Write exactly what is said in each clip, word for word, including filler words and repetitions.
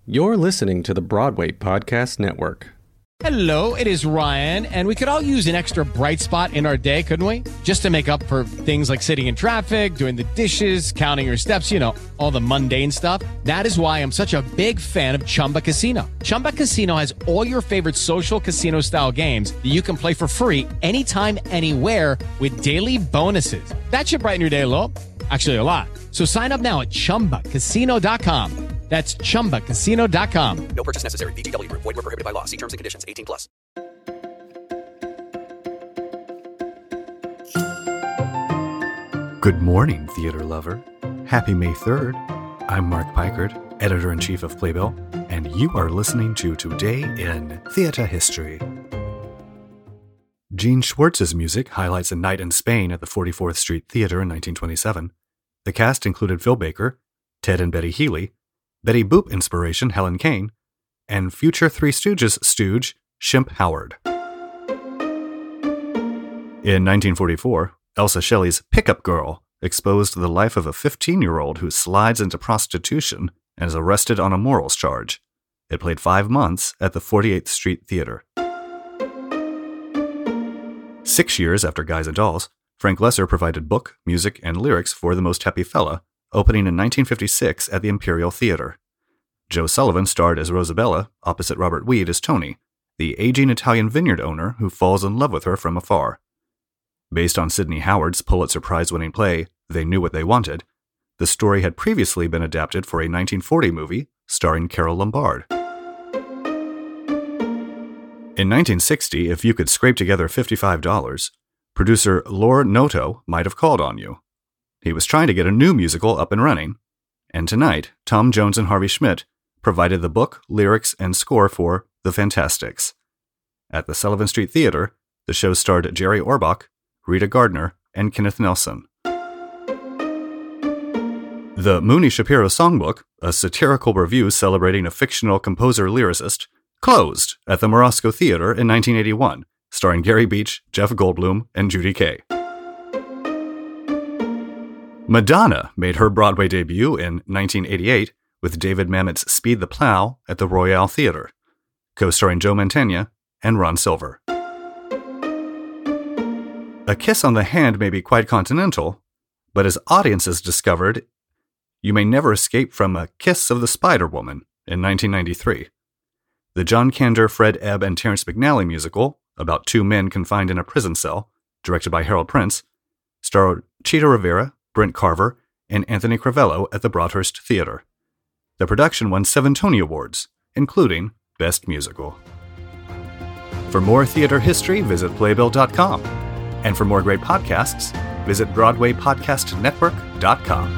You're listening to the Broadway Podcast Network. Hello, it is Ryan, and we could all use an extra bright spot in our day, couldn't we? Just to make up for things like sitting in traffic, doing the dishes, counting your steps, you know, all the mundane stuff. That is why I'm such a big fan of Chumba Casino. Chumba Casino has all your favorite social casino-style games that you can play for free anytime, anywhere with daily bonuses. That should brighten your day a little. Actually, a lot. So sign up now at chumba casino dot com. That's chumba casino dot com. No purchase necessary. V G W. Void where prohibited by law. See terms and conditions. eighteen plus. Good morning, theater lover. Happy May third. I'm Mark Pikert, Editor-in-Chief of Playbill, and you are listening to Today in Theater History. Gene Schwartz's music highlights a night in Spain at the forty-fourth Street Theater in nineteen twenty-seven. The cast included Phil Baker, Ted and Betty Healy, Betty Boop inspiration Helen Kane, and future Three Stooges stooge Shemp Howard. In nineteen forty-four, Elsa Shelley's Pickup Girl exposed the life of a fifteen-year-old who slides into prostitution and is arrested on a morals charge. It played five months at the forty-eighth Street Theater. Six years after Guys and Dolls, Frank Loesser provided book, music, and lyrics for The Most Happy Fella, opening in nineteen fifty-six at the Imperial Theater. Joe Sullivan starred as Rosabella, opposite Robert Weed as Tony, the aging Italian vineyard owner who falls in love with her from afar. Based on Sidney Howard's Pulitzer Prize-winning play, They Knew What They Wanted, the story had previously been adapted for a nineteen forty movie starring Carole Lombard. In nineteen sixty, if you could scrape together fifty-five dollars, producer Lor Noto might have called on you. He was trying to get a new musical up and running, and tonight, Tom Jones and Harvey Schmidt provided the book, lyrics, and score for The Fantastics. At the Sullivan Street Theater, the show starred Jerry Orbach, Rita Gardner, and Kenneth Nelson. The Mooney Shapiro Songbook, a satirical review celebrating a fictional composer-lyricist, closed at the Morosco Theater in nineteen eighty-one, starring Gary Beach, Jeff Goldblum, and Judy Kaye. Madonna made her Broadway debut in nineteen eighty-eight with David Mamet's Speed the Plow at the Royale Theater, co-starring Joe Mantegna and Ron Silver. A Kiss on the Hand may be quite continental, but as audiences discovered, you may never escape from A Kiss of the Spider-Woman in nineteen ninety-three. The John Kander, Fred Ebb, and Terrence McNally musical, about two men confined in a prison cell, directed by Harold Prince, starred Chita Rivera, Brent Carver, and Anthony Crivello at the Broadhurst Theater. The production won seven Tony Awards, including Best Musical. For more theater history, visit playbill dot com. And for more great podcasts, visit broadway podcast network dot com.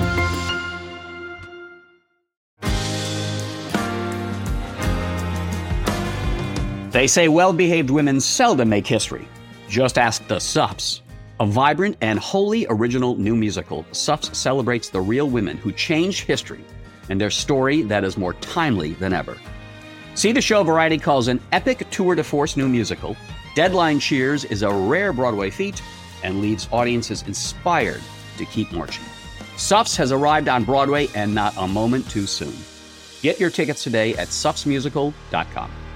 They say well-behaved women seldom make history. Just ask the Suffs. A vibrant and wholly original new musical, Suffs celebrates the real women who changed history and their story that is more timely than ever. See the show Variety calls an epic tour de force new musical. Deadline cheers is a rare Broadway feat and leaves audiences inspired to keep marching. Suffs has arrived on Broadway and not a moment too soon. Get your tickets today at suffs musical dot com.